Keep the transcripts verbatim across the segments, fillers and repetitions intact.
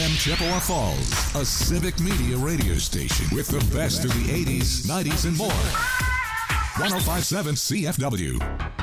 M Chippewa Falls, a civic media radio station with the best of the eighties, nineties, and more. one oh five point seven C F W.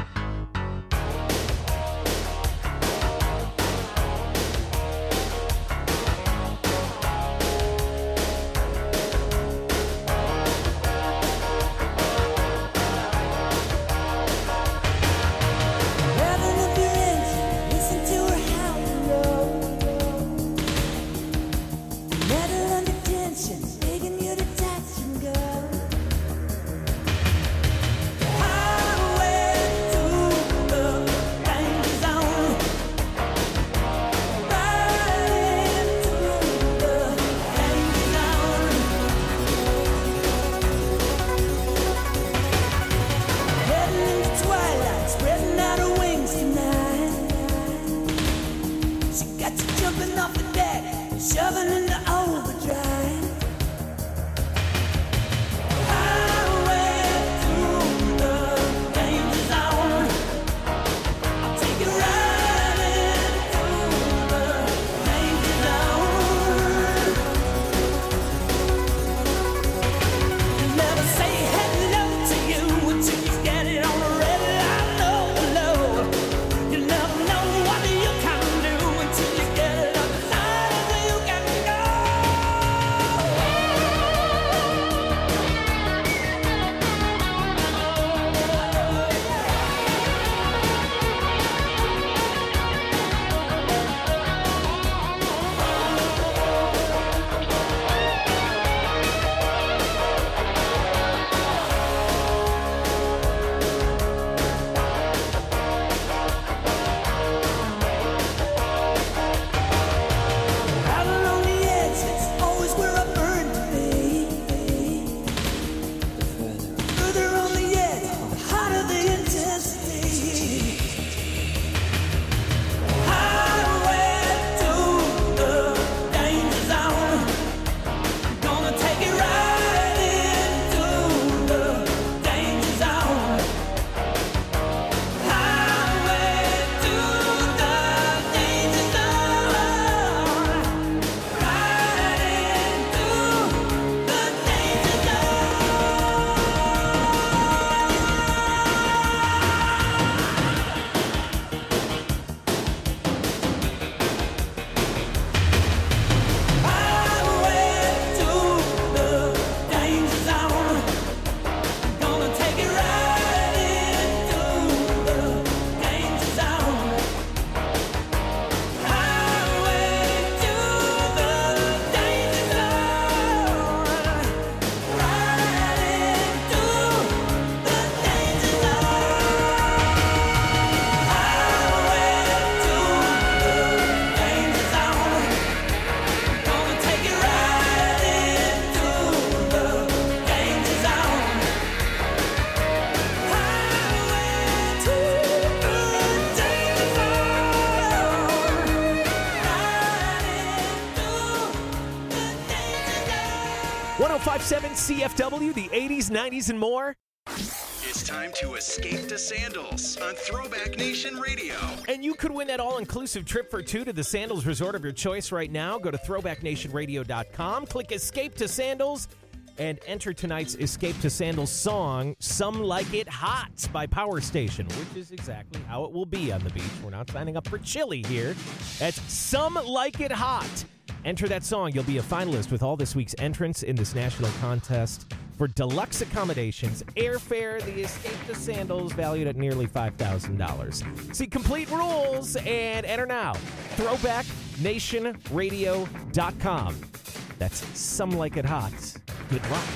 one oh five point seven C F W, the eighties, nineties, and more. It's time to escape to Sandals on Throwback Nation Radio. And you could win that all-inclusive trip for two to the Sandals resort of your choice right now. Go to throwback nation radio dot com, click Escape to Sandals, and enter tonight's Escape to Sandals song, Some Like It Hot by Power Station, which is exactly how it will be on the beach. We're not signing up for chili here. That's Some Like It Hot. Enter that song. You'll be a finalist with all this week's entrants in this national contest for deluxe accommodations, airfare, the Escape to Sandals, valued at nearly five thousand dollars. See complete rules and enter now. throwback nation radio dot com. That's Some Like It Hot. Good luck.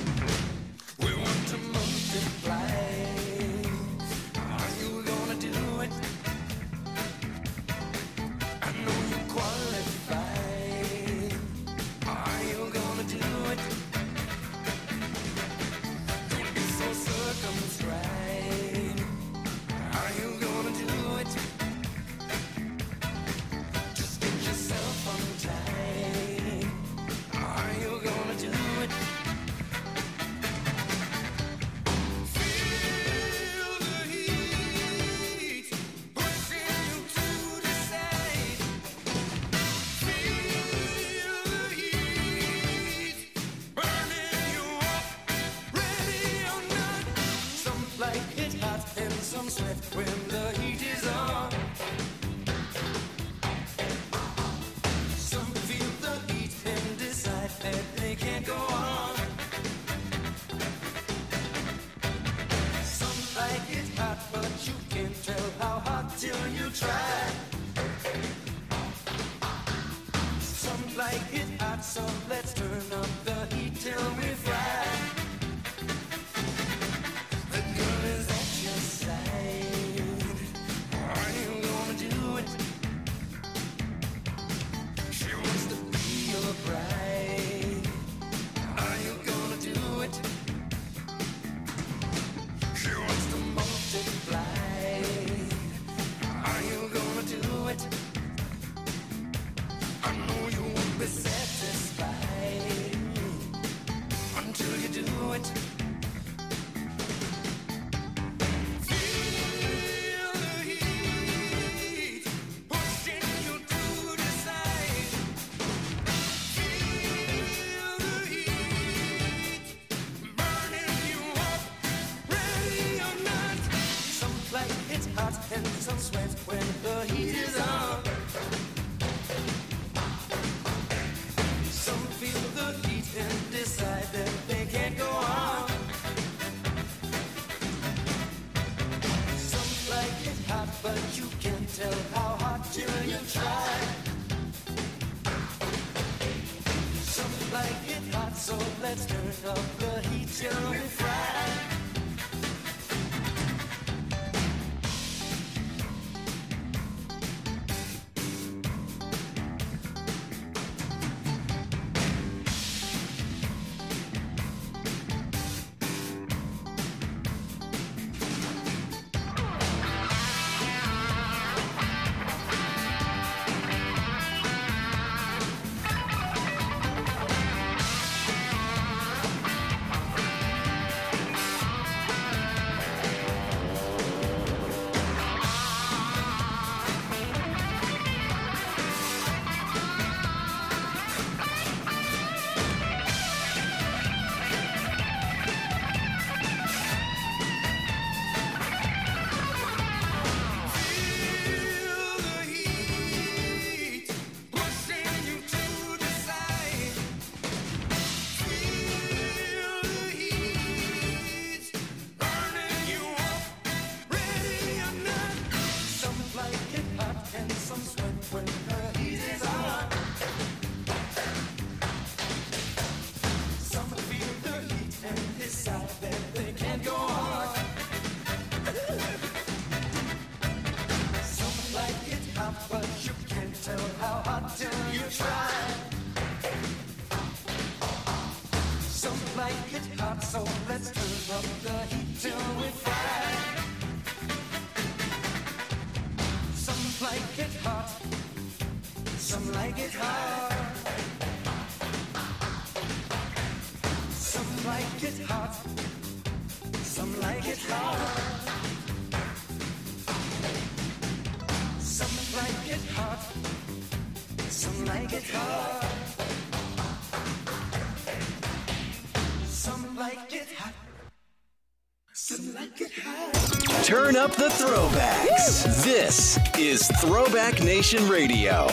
We want to multiply. Are you gonna do it? I know you qualify. Are you gonna do it? Don't be so circumscribed. Are you gonna do it? Just get yourself on time. Are you gonna do it? so let's turn up the heat till we fry. So let's turn up the heat till we fry. Some like it hot, some like it hard. Some like it hot, some like it hard. Some like it hot, some like it hard. Some like it hot, some like it hot. Turn up the throwbacks. Woo! This is Throwback Nation Radio.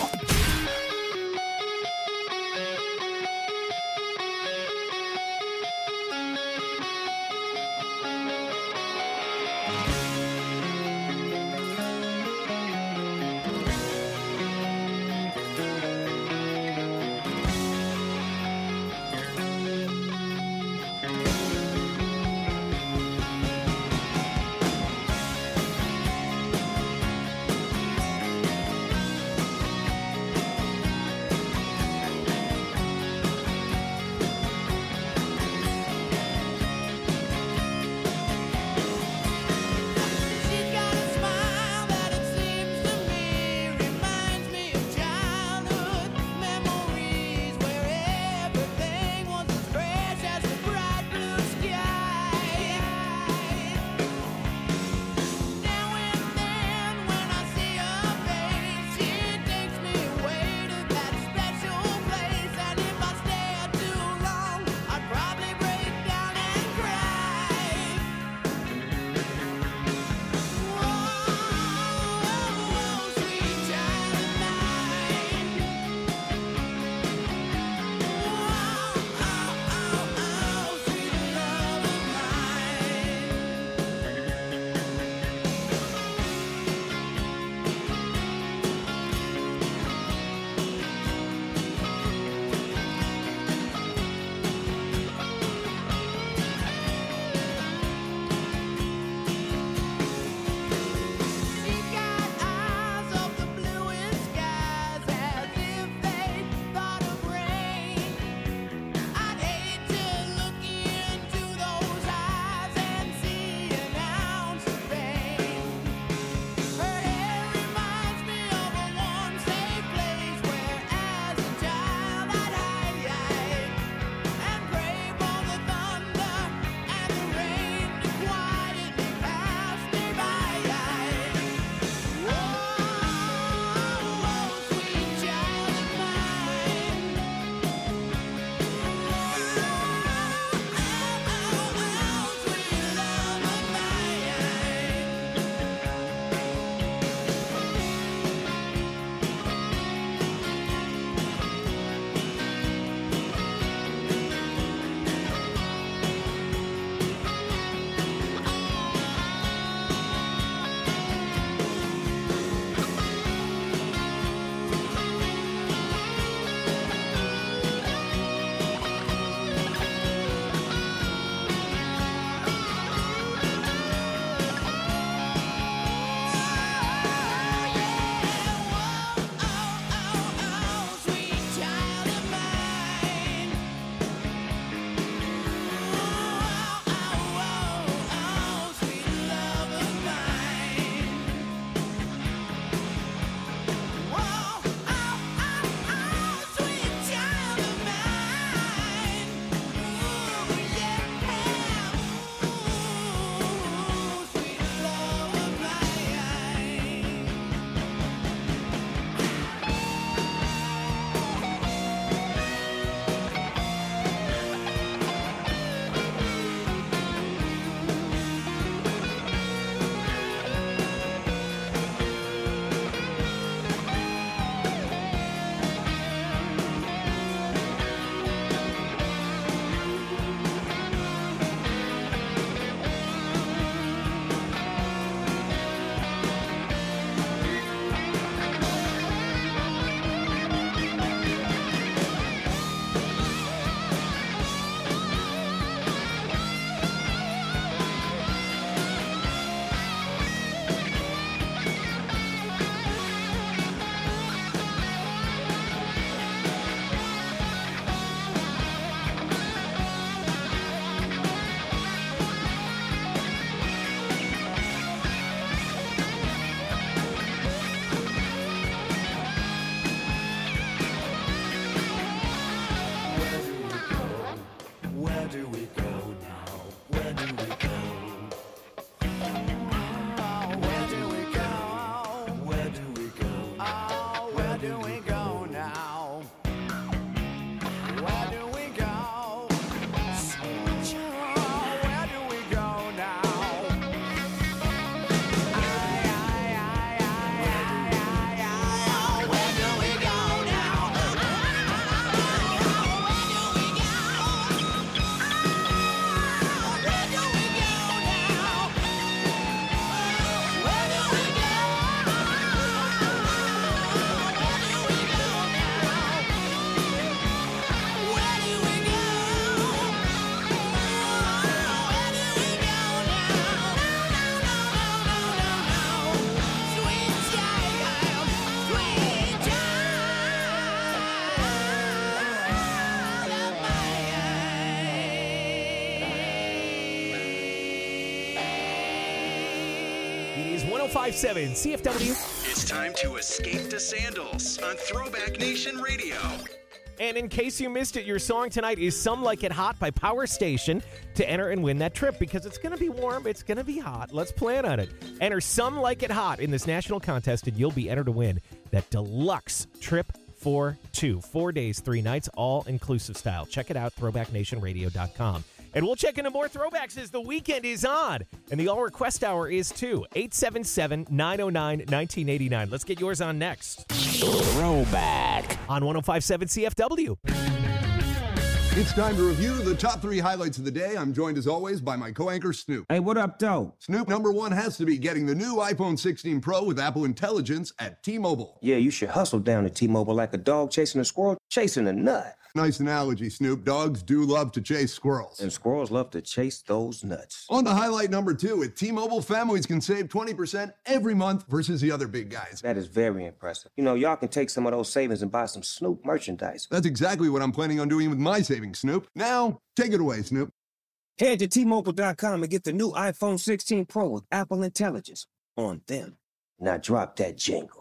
It is one oh five point seven C F W. It's time to escape to Sandals on Throwback Nation Radio. And in case you missed it, your song tonight is Some Like It Hot by Power Station to enter and win that trip because it's going to be warm. It's going to be hot. Let's plan on it. Enter Some Like It Hot in this national contest, and you'll be entered to win that deluxe trip for two. Four days, three nights, all-inclusive style. Check it out, throwback nation radio dot com. And we'll check into more throwbacks as the weekend is on. And the all-request hour is too. eight seven seven, nine oh nine, one nine eight nine. Let's get yours on next. Throwback. On one oh five point seven C F W. It's time to review the top three highlights of the day. I'm joined, as always, by my co-anchor, Snoop. Hey, what up, though? Snoop, number one has to be getting the new iPhone sixteen Pro with Apple Intelligence at T-Mobile. Yeah, you should hustle down to T-Mobile like a dog chasing a squirrel chasing a nut. Nice analogy, Snoop. Dogs do love to chase squirrels. And squirrels love to chase those nuts. On to highlight number two. At T-Mobile, families can save twenty percent every month versus the other big guys. That is very impressive. You know, y'all can take some of those savings and buy some Snoop merchandise. That's exactly what I'm planning on doing with my savings, Snoop. Now, take it away, Snoop. Head to T Mobile dot com and get the new iPhone sixteen Pro with Apple Intelligence on them. Now drop that jingle.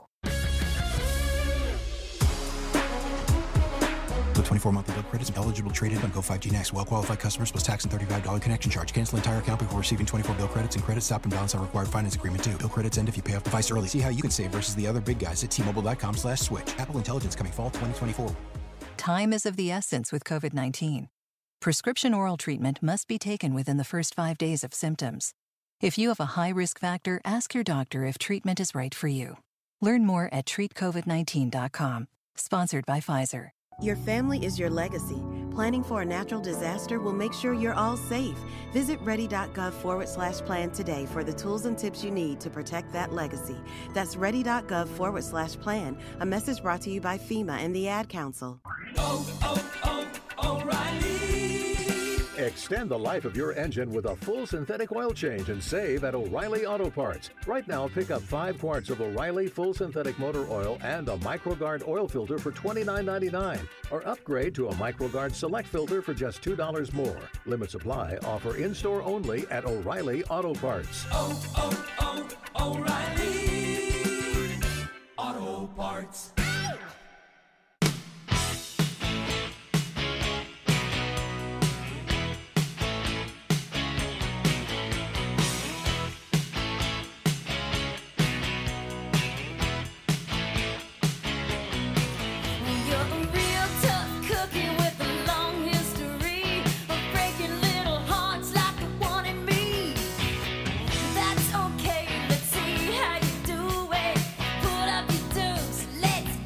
twenty-four monthly bill credits eligible traded on Go five G Next. Well-qualified customers plus tax and thirty-five dollars connection charge. Cancel entire account before receiving twenty-four bill credits, and credits stop and balance on required finance agreement too. Bill credits end if you pay off device early. See how you can save versus the other big guys at T Mobile dot com slash switch. Apple Intelligence coming fall twenty twenty-four. Time is of the essence with COVID nineteen. Prescription oral treatment must be taken within the first five days of symptoms. If you have a high risk factor, ask your doctor if treatment is right for you. Learn more at treat covid nineteen dot com. Sponsored by Pfizer. Your family is your legacy. Planning for a natural disaster will make sure you're all safe. Visit ready.gov forward slash plan today for the tools and tips you need to protect that legacy. That's ready.gov forward slash plan. A message brought to you by FEMA and the Ad Council. Oh, oh, oh, O'Reilly. Extend the life of your engine with a full synthetic oil change and save at O'Reilly Auto Parts. Right now, pick up five quarts of O'Reilly full synthetic motor oil and a MicroGuard oil filter for twenty-nine ninety-nine, or upgrade to a MicroGuard Select filter for just two dollars more. Limit supply. Offer in-store only at O'Reilly Auto Parts. Oh, oh, oh, O'Reilly Auto Parts. That's okay, let's see how you do it. Put up your dukes, let's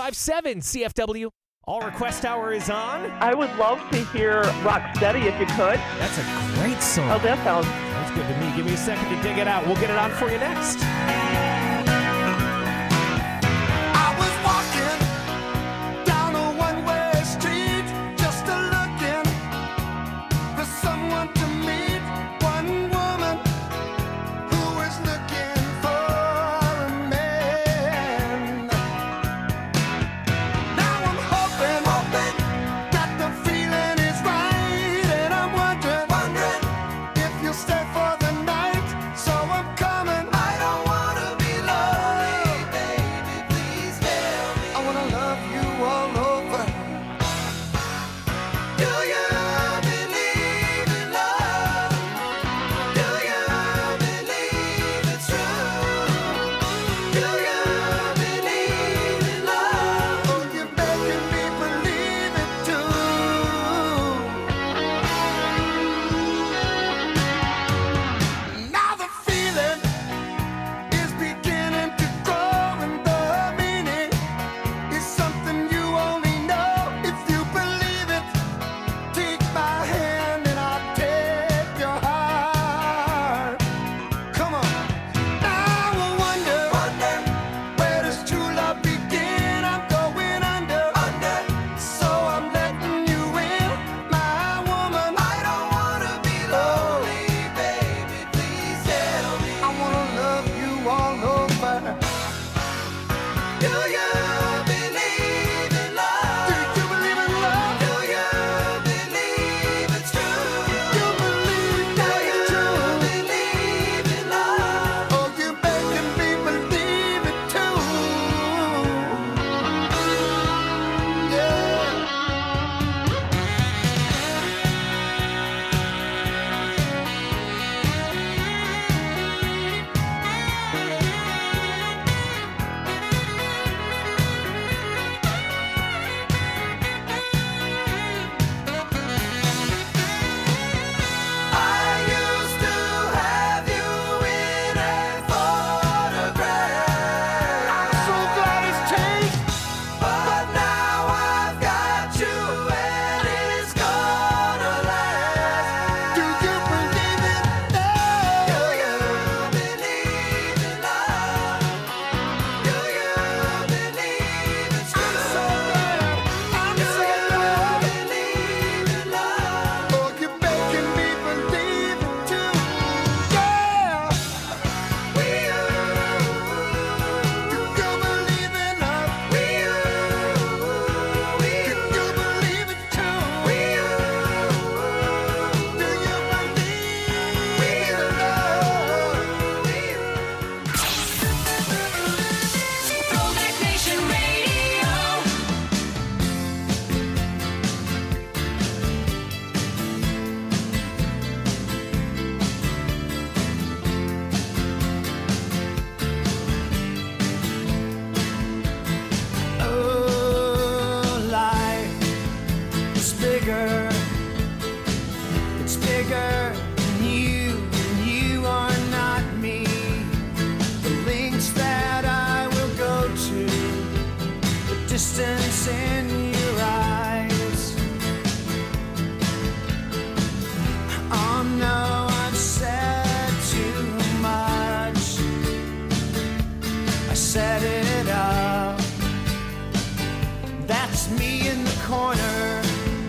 five seven C F W. All Request Hour is on. I would love to hear Rocksteady if you could. That's a great song. Oh, that sounds... Sounds good to me. Give me a second to dig it out. We'll get it on for you next. distance in your eyes. Oh no, I've said too much. I set it up. That's me in the corner.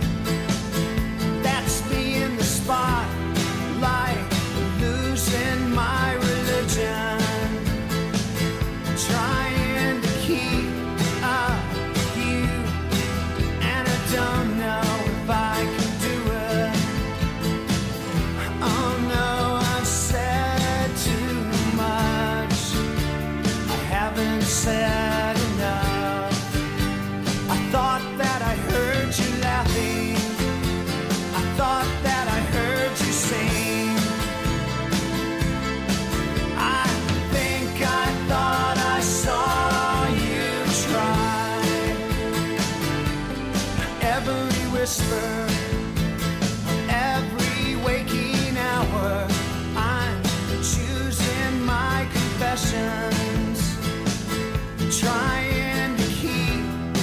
That's me in the spotlight, losing my religion. Trying to keep up with you, and I don't know if I can do it. Oh no, I've said too much. I haven't said enough. I thought that I heard you laughing. I thought that I heard you sing. I think I thought I saw you try. Every whisper, every waking hour, I'm choosing my confessions, trying to keep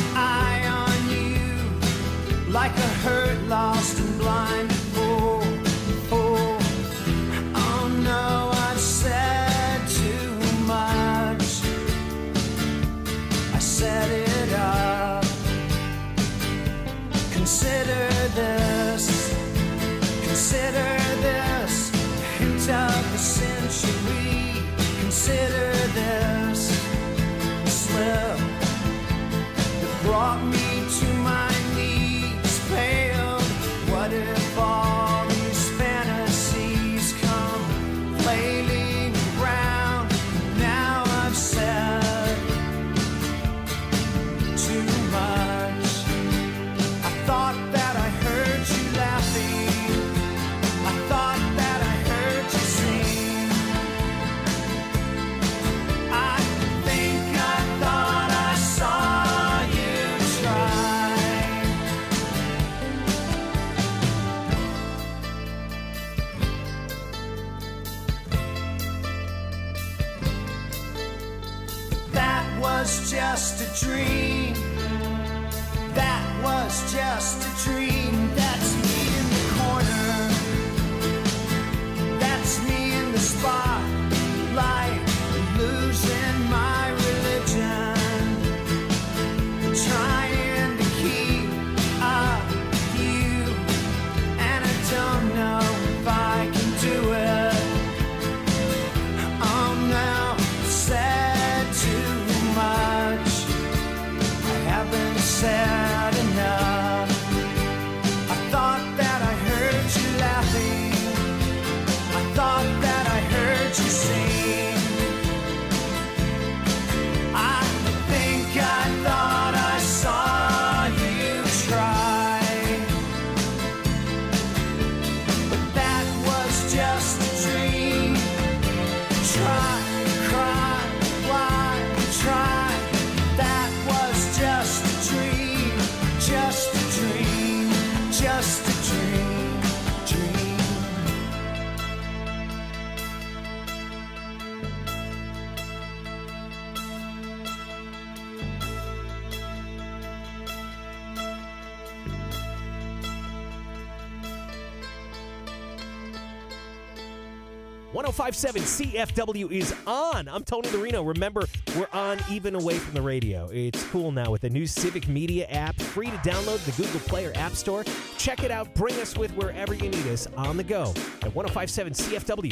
all these fantasies come flailing around. Now I've said too much. I thought that I heard you laughing. I thought that I heard you sing. I think I thought I saw you try. That was just a dream. That was just a dream. That's me in the corner. That's me in the spotlight, losing my religion, trying to keep up with you, and I don't know if I can do it. Oh no, said too much. I haven't said enough. I thought that I heard you laughing. I thought that I heard you sing. I think I thought I saw you try. But that was just a dream. Try, cry, why, try. That was just a dream. Just a dream. Just a dream. Dream. one oh five point seven C F W is on. I'm Tony Marino. Remember, we're on even away from the radio. It's cool now with the new Civic Media app, free to download the Google Play or App Store. Check it out. Bring us with wherever you need us on the go at one oh five point seven C F W.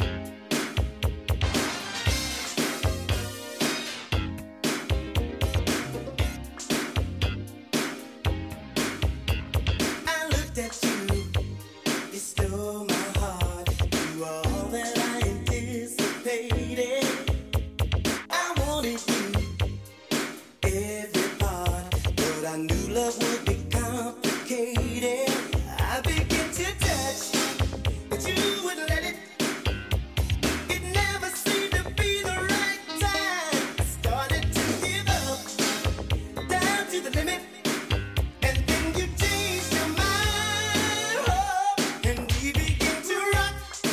I looked at you, you stole my heart. You are all that I anticipated. I wanted you, every part, but I knew love would be complicated. I began to touch, but you wouldn't let it. It never seemed to be the right time. I started to give up, down to the limit. And then you changed your mind, oh, and we began to rock.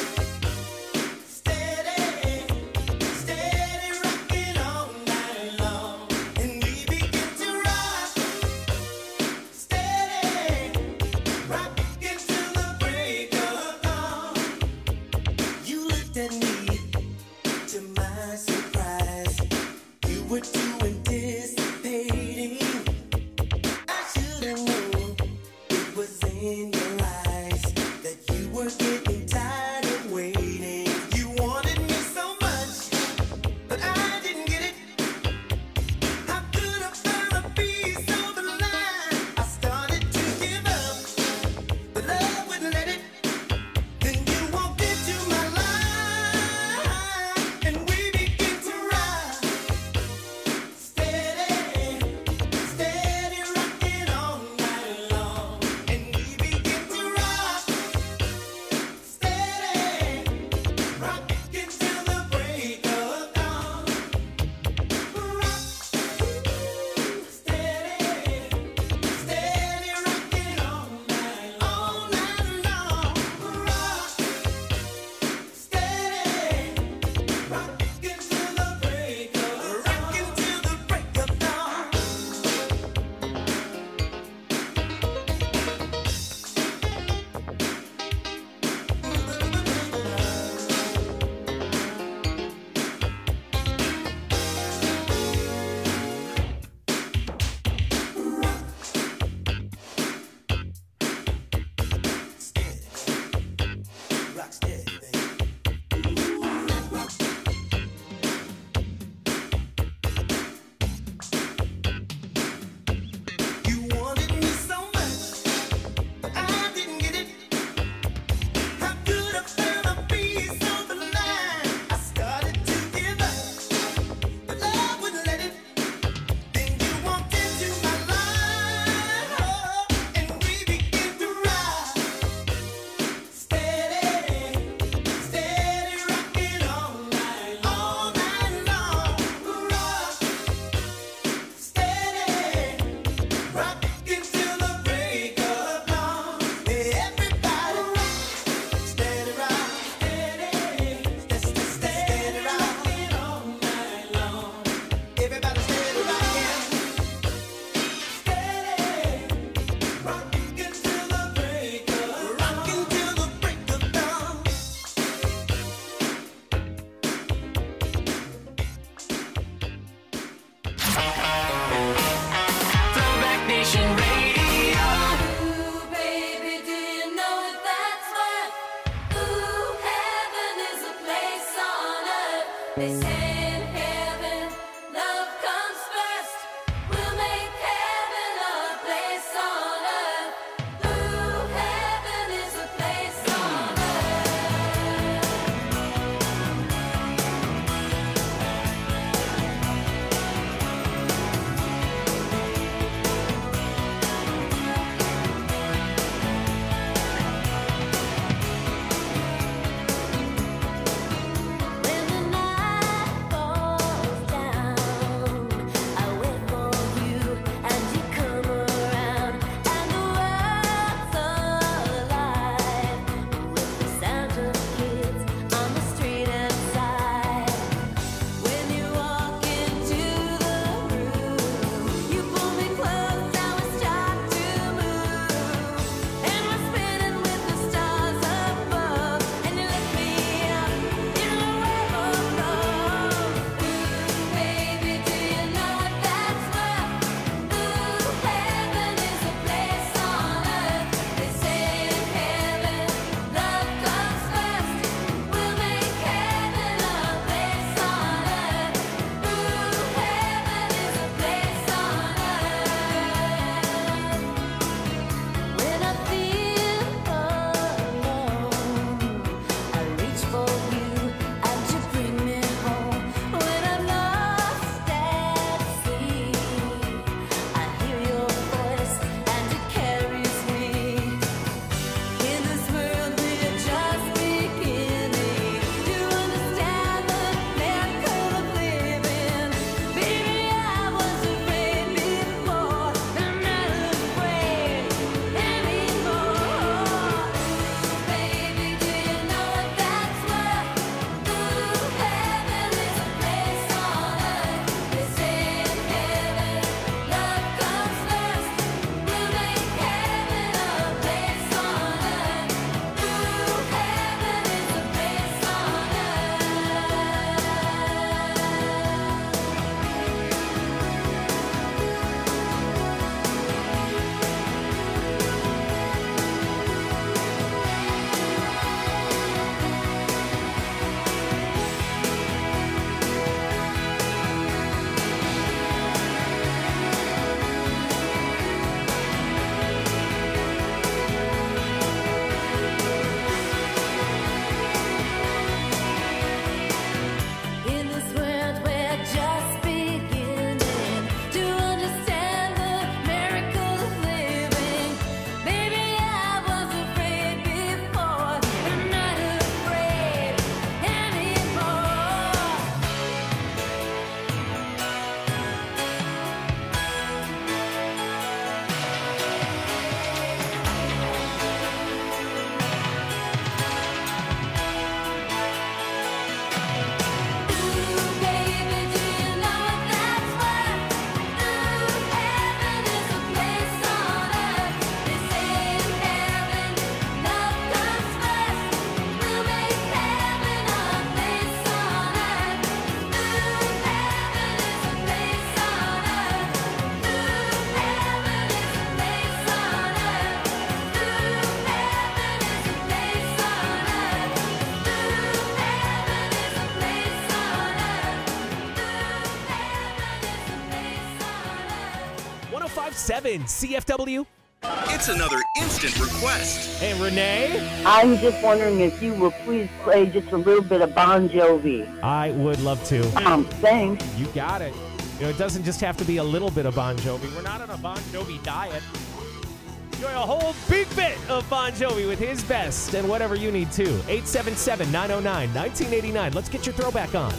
Steady, steady rocking all night long. And we began to rock. Steady, rocking till the break of dawn. You looked at me, to my surprise. You were too anticipating. I should have known it was in your eyes that you were getting tired of waiting. You wanted me so much, but I didn't get it. How could I find a piece of the line? I started to give up, but love wouldn't let it. Then you walked into my life, and we began to ride. Steady, steady rocking all night long, and we began to rock. Steady, They say in heaven, love comes first. We'll make heaven a place on earth. Ooh, heaven is a place on When the night falls down, I wait for you and you come around, and the world's alive with the sound of kids on the street outside. When you walk into the room, you pull me close and we start to move, and we're spinning with the stars above, and you lift me up in a wave of love. Ooh, baby, do you know what that's worth? Ooh, heaven is a place on earth. They say in heaven, love comes first. We'll make heaven a place on earth. Ooh, heaven is a place on earth. When I feel alone, I reach for you and you bring me home. When I'm lost at sea, I hear your voice and it carries me. In this world we're just beginning to understand the miracle of living. Baby, I was afraid before, but I'm not afraid anymore. Baby, do you know what that's worth? Ooh, heaven is a place on earth. They say in heaven, love comes first. We'll make heaven a place on earth. Ooh, heaven is a place on In this world we're just beginning to understand the miracle of living. Baby, I was afraid before, but I'm not afraid anymore. Ooh, baby, do you know what that's worth? Ooh, heaven is a place on earth. They say in heaven, love comes first. We'll make heaven a place on earth. Ooh, heaven is a place on earth. Ooh, heaven is a place on earth. Ooh, heaven is a place on earth. Ooh, heaven is a place on earth. one oh five point seven C F W. It's another instant request. Hey, Renee. I'm just wondering if you will please play just a little bit of Bon Jovi. I would love to. Um, thanks. You got it. You know, it doesn't just have to be a little bit of Bon Jovi. We're not on a Bon Jovi diet. Enjoy a whole big bit of Bon Jovi with his best and whatever you need too. eight seven seven, nine oh nine, nineteen eighty-nine. Let's get your throwback on.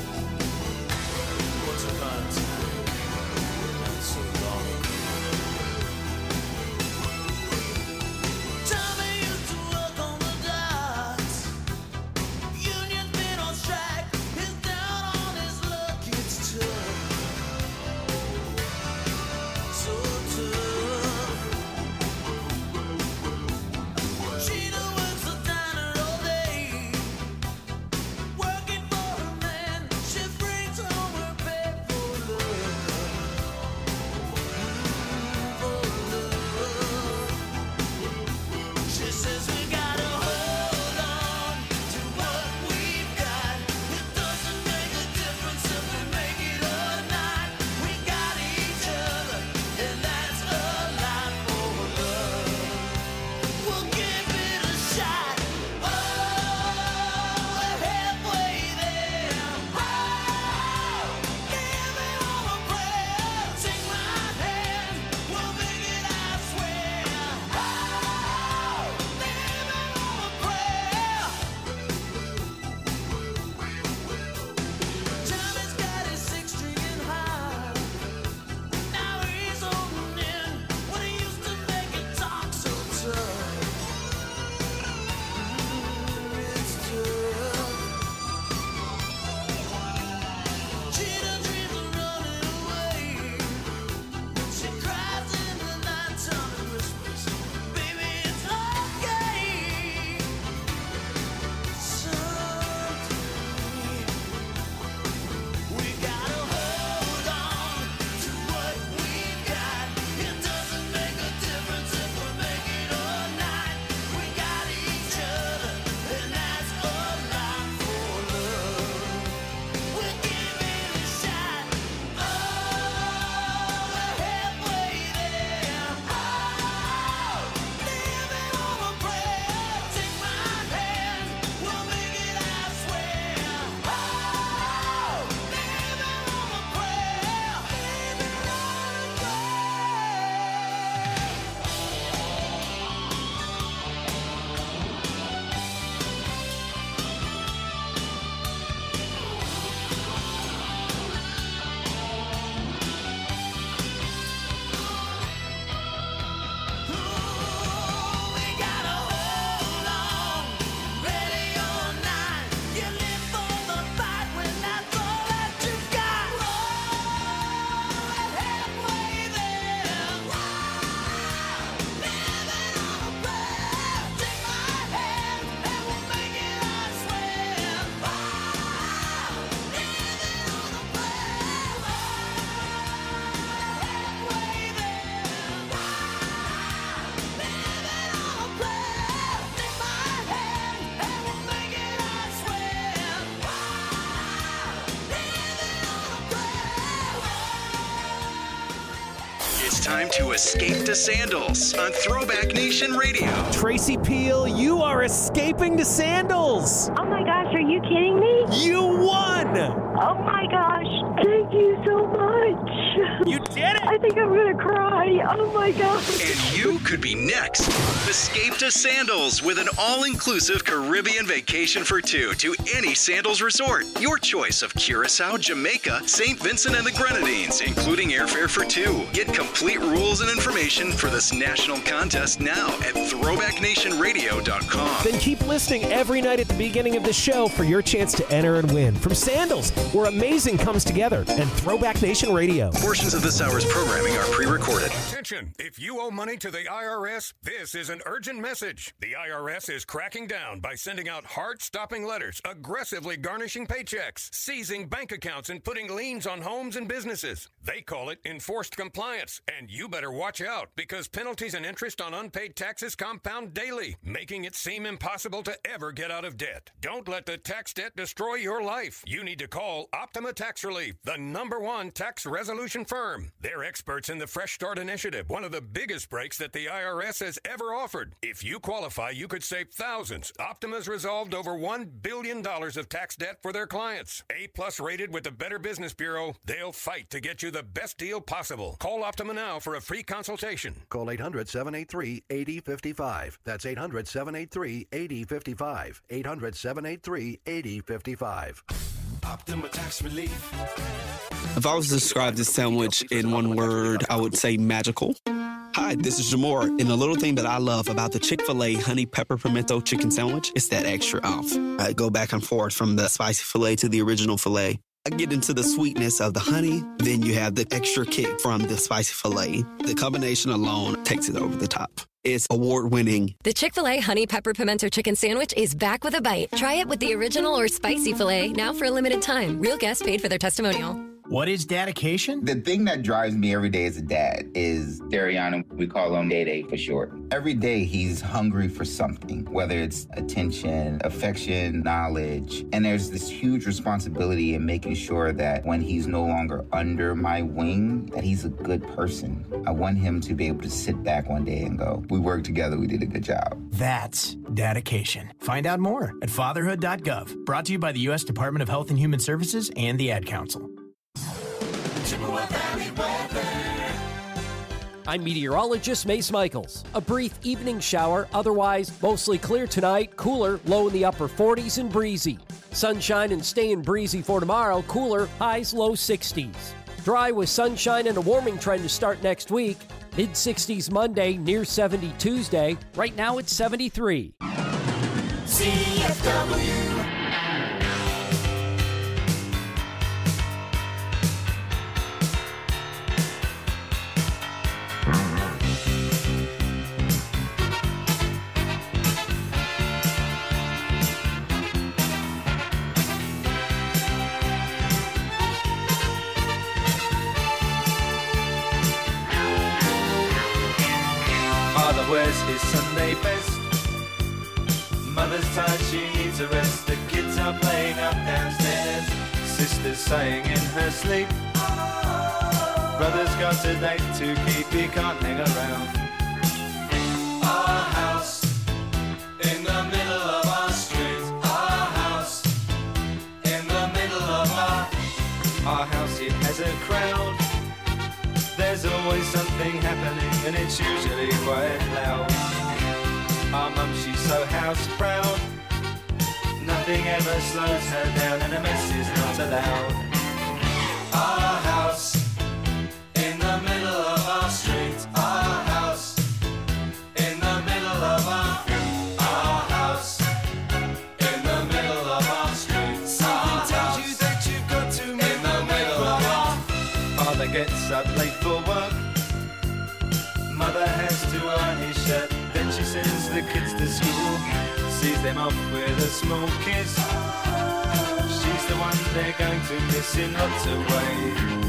Working for a man, she time to escape to Sandals on Throwback Nation Radio. Tracy Peel, you are escaping to Sandals. Oh my gosh, are you kidding me? You won. Oh my gosh, thank you so much. You did it. I think I'm going to cry. Oh my gosh. And you could be next. Escape to Sandals with an all-inclusive Caribbean vacation for two to any Sandals resort. Your choice of Curacao, Jamaica, Saint Vincent and the Grenadines, including airfare for two. Get complete rules and information for this national contest now at throwback nation radio dot com. Then keep listening every night at the beginning of the show for your chance to enter and win from Sandals, where amazing comes together, and Throwback Nation Radio. Portions of this hour's programming are pre-recorded. Attention! If you owe money to the I R S, this is an urgent message. The I R S is cracking down by sending out heart-stopping letters, aggressively garnishing paychecks, seizing bank accounts, and putting liens on homes and businesses. They call it enforced compliance, and you better watch out because penalties and interest on unpaid taxes compound daily, making it seem impossible to ever get out of debt. Don't let the tax debt destroy your life. You need to call Optima Tax Relief, the number one tax resolution firm. They're experts in the Fresh Start Initiative, one of the biggest breaks that the I R S has ever offered. If you qualify, you could save thousands. Optima's resolved over one billion dollars of tax debt for their clients. A-plus rated with the Better Business Bureau, they'll fight to get you the best deal possible. Call Optima now for a free consultation. Call eight hundred, seven eight three, eight zero five five. That's eight hundred, seven eight three, eight zero five five. eight hundred, seven eight three, eight zero five five. Optima Tax Relief. If I was to describe this sandwich in one word, I would say magical. Hi, this is Jamor, and the little thing that I love about the Chick-fil-A honey pepper pimento chicken sandwich is that extra oomph. I go back and forth from the spicy filet to the original filet. I get into the sweetness of the honey, then you have the extra kick from the spicy filet. The combination alone takes it over the top. It's award-winning. The Chick-fil-A Honey Pepper Pimento Chicken Sandwich is back with a bite. Try it with the original or spicy filet, now for a limited time. Real guests paid for their testimonial. What is dedication? The thing that drives me every day as a dad is Dariana. We call him Day Day for short. Every day he's hungry for something, whether it's attention, affection, knowledge. And there's this huge responsibility in making sure that when he's no longer under my wing, that he's a good person. I want him to be able to sit back one day and go, we worked together, we did a good job. That's dedication. Find out more at fatherhood dot gov. Brought to you by the U S Department of Health and Human Services and the Ad Council. I'm meteorologist Mace Michaels. A brief evening shower, otherwise mostly clear tonight, cooler, low in the upper forties and breezy. Sunshine and staying breezy for tomorrow, cooler, highs low sixties. Dry with sunshine and a warming trend to start next week. mid sixties Monday, near seventy Tuesday. Right now it's seventy-three. C F W. Father wears his Sunday best. Mother's tired, she needs a rest. The kids are playing up downstairs. Sister's sighing in her sleep. Brother's got a date to keep, he can't hang around. Our house in the middle of our street. Our house in the middle of our Our house, it has a crowd. There's always something happening and it's usually quite loud. Our mum, she's so house proud. Nothing ever slows her down and a mess is not allowed. Our house in the middle of our street. Our house in the middle of our Our house in the middle of our street. Something tells you that you've got to move in the middle of our Father gets up late for work. Mother has to iron his shirt. Then she sends the kids to school. Sees them off with a small kiss. She's the one they're going to miss in lots of ways.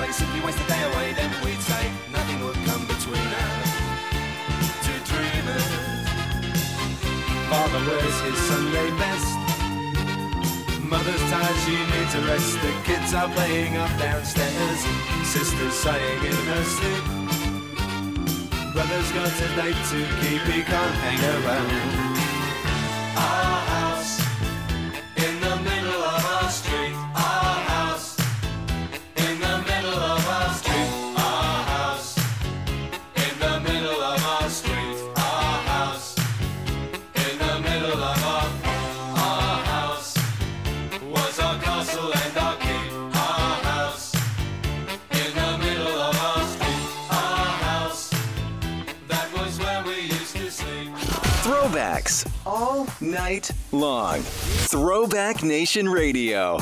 way, simply waste the day away. Then we'd say nothing would come between us. Two dreamers. Father wears his Sunday best. Mother's tired, she needs a rest. The kids are playing up downstairs. Sister's sighing in her sleep. Brother's got a date to keep, he can't hang around. Our house in the middle of our street. Our house in the middle of our street. Our house in the middle of our street. Our house in the middle of our our house was our castle and our keep. Our house in the middle of our street. Our house, that was where we used to sleep. Throwbacks all night long. Throwback Nation Radio.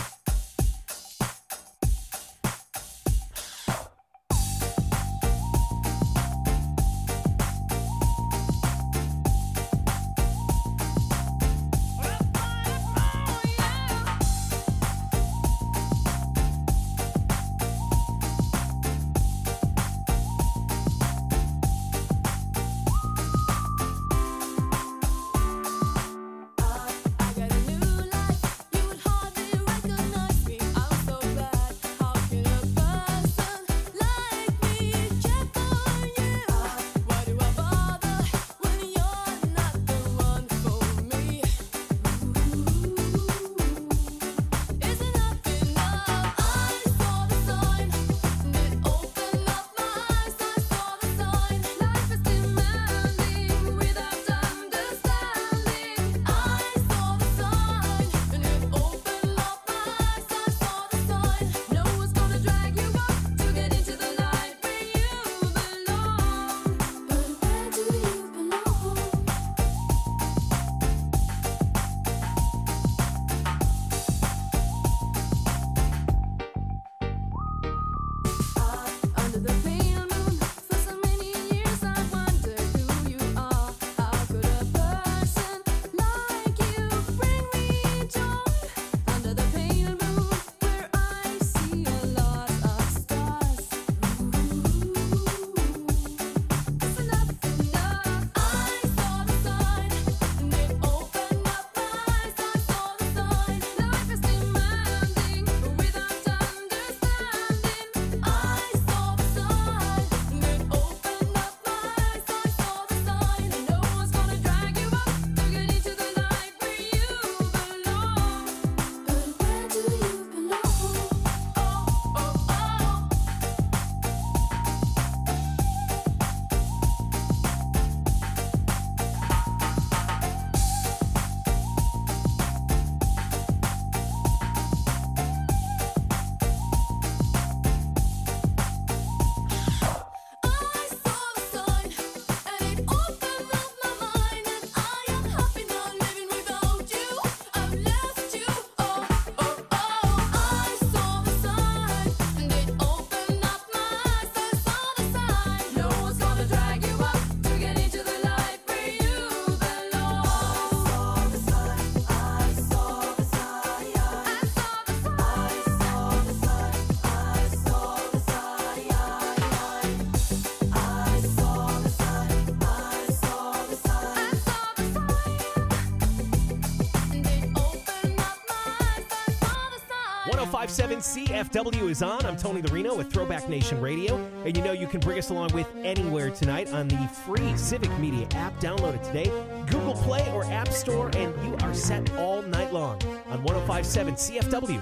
one oh five point seven C F W is on. I'm Tony the Reno with Throwback Nation Radio. And you know you can bring us along with anywhere tonight on the free Civic Media app. Download it today. Google Play or App Store, and you are set all night long on one oh five point seven C F W.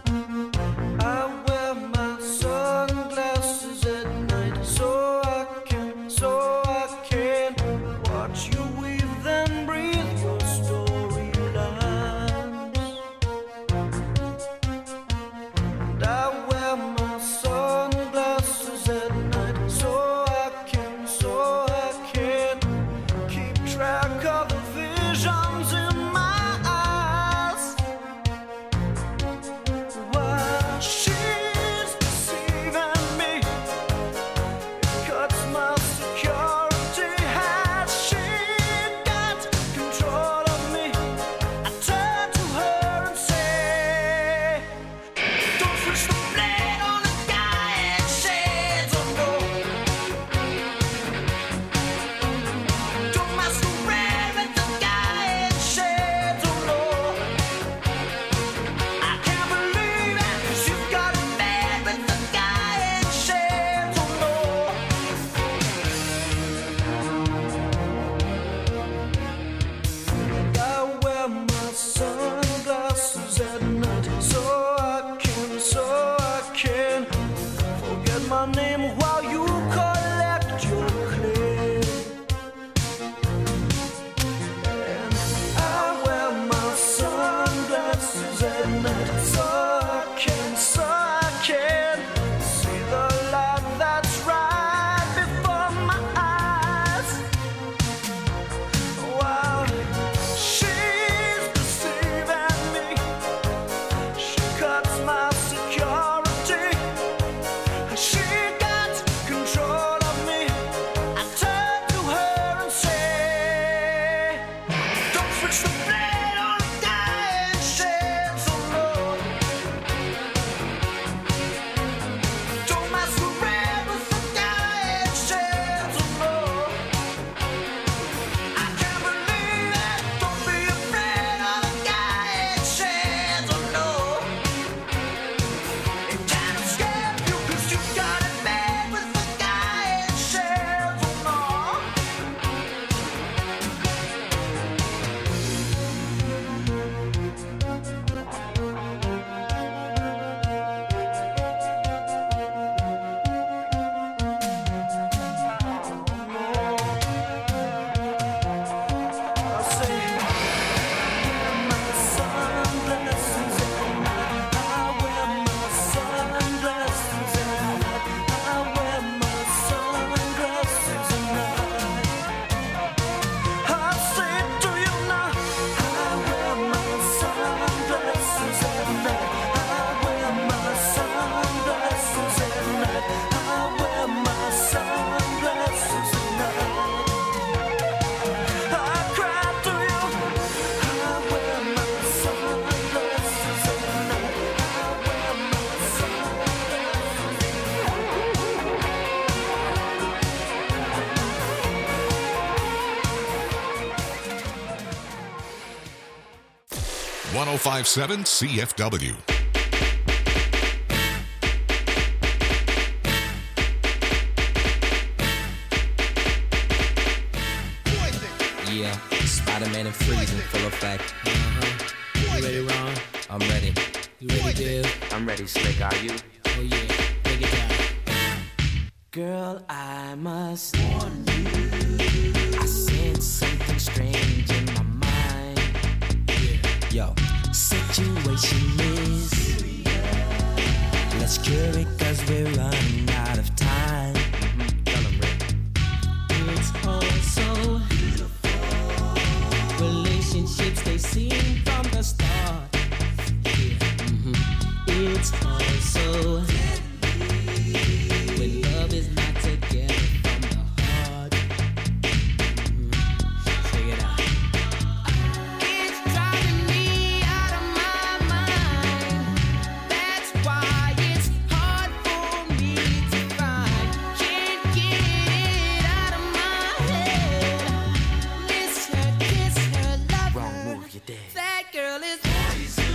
I wear my sunglasses at night so I can, so I can watch you weave and breathe your storylines. And I wear my sunglasses at night so I can, so I can keep track of the visions in my eyes. Why one oh five point seven C F W. Yeah, Spider-Man and Freeze in full effect. Uh-huh. You ready, Ron? I'm ready. You ready, Bill? I'm ready, Slick. Are you? Oh, yeah. Break it down. Girl, I must warn you. I sense something strange in my mind. Yeah. Yo, situation is serious. Let's cure it cause we're running out of time. Mm-hmm. Tell 'em, Rick. It's all so beautiful. Relationships they seem from the start. Yeah. Mm-hmm. It's all so when love is not together from the heart. Mm-hmm. Check it out. It's driving me out of my mind. That's why it's hard for me to find. Can't get it out of my head. Miss her, kiss her, love Wrong her. Move, you dead. That girl is poison.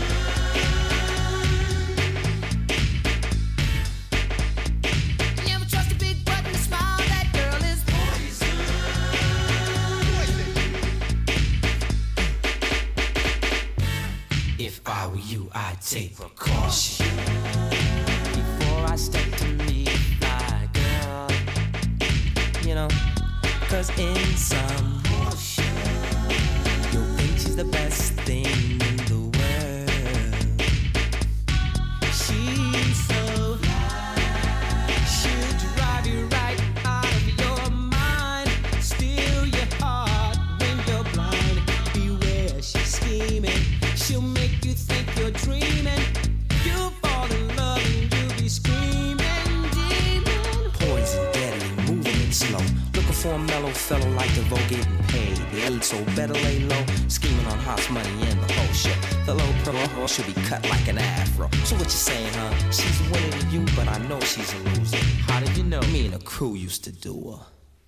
Never trust a big butt and a smile. That girl is poison. If I were you, I'd take precaution before I step to meet fly girl. You know, cause in some motion, you'll think she's the best thing in the world. She's so fly, she'll drive you right out of your mind, steal your heart when you're blind. Beware, she's scheming, she'll make you think you're dreaming. You'll fall in love and you'll be screaming, demon. Poison, deadly, moving it slow. Looking for a mellow fellow like DeVoe getting paid. The eight, so better lay low. Scheming on hot money and the whole shit. The low pro horse should be cut like an afro. So what you saying, huh? She's a winner to you, but I know she's a loser. How did you know? Me and the crew used to do her.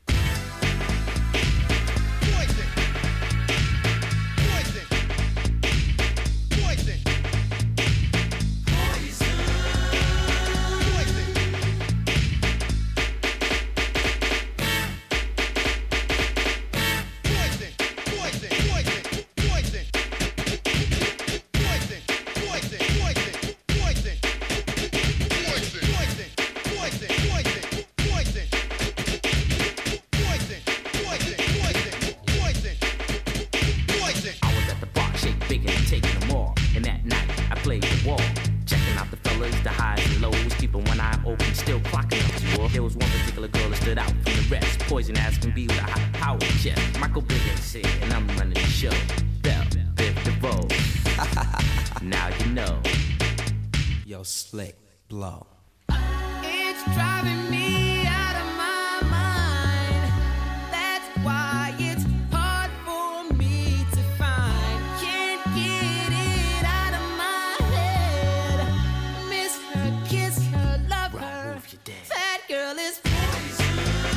I was at the bar, shake bigger and taking them all. And that night, I played the wall. Checking out the fellas, the highs and lows. Keeping one eye open, still clocking up to war. There was one particular girl that stood out from the rest. Poison as can be with a high power chest. Michael Bivins said, and I'm running the show. Bell, Biv DeVoe. Now you know. Yo, Slick, blow. It's driving me out of my mind. That's why it's hard for me to find. Can't get it out of my head. Miss her, kiss her, love her. That girl is poison.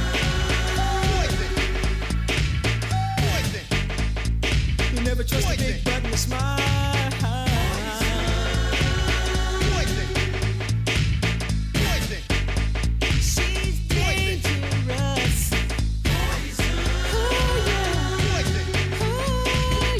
You never trust a big butt and a smile. She's dangerous. Oh yeah. Oh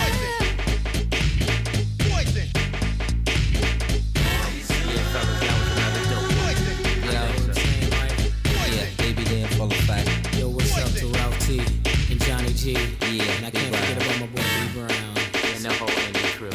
yeah. Yeah, fellas, that was another dope one. Yeah, yeah, baby, they in full effect. Yo, what's up to Ralph T and Johnny G? Yeah, And I can't forget about my boy B Brown. and the whole Andy crew.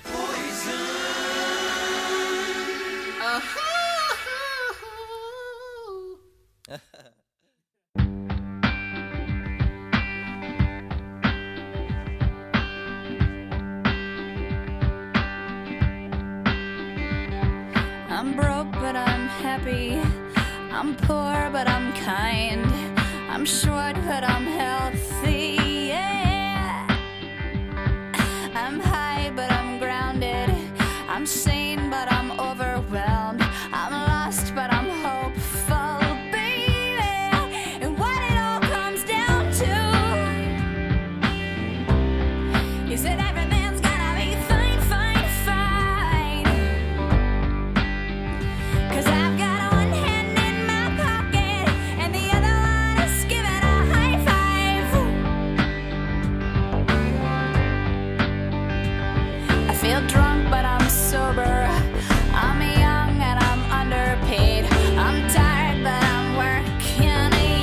I'm broke, but I'm happy. I'm poor, but I'm kind. I'm short, but I'm healthy. Yeah. I'm high, but I'm grounded. I'm sane,